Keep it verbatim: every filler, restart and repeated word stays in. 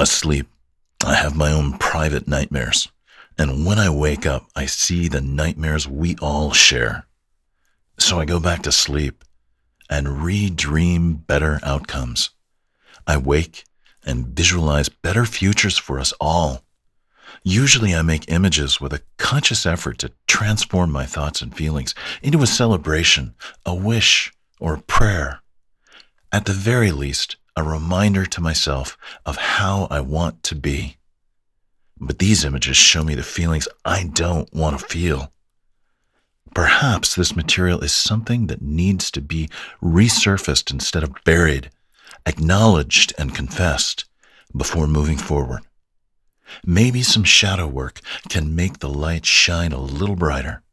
Asleep, I have my own private nightmares, and when I wake up, I see the nightmares we all share. So I go back to sleep and re-dream better outcomes. I wake and visualize better futures for us all. Usually I make images with a conscious effort to transform my thoughts and feelings into a celebration, a wish, or a prayer. At the very least, a reminder to myself of how I want to be. But these images show me the feelings I don't want to feel. Perhaps this material is something that needs to be resurfaced instead of buried, acknowledged and confessed before moving forward. Maybe some shadow work can make the light shine a little brighter.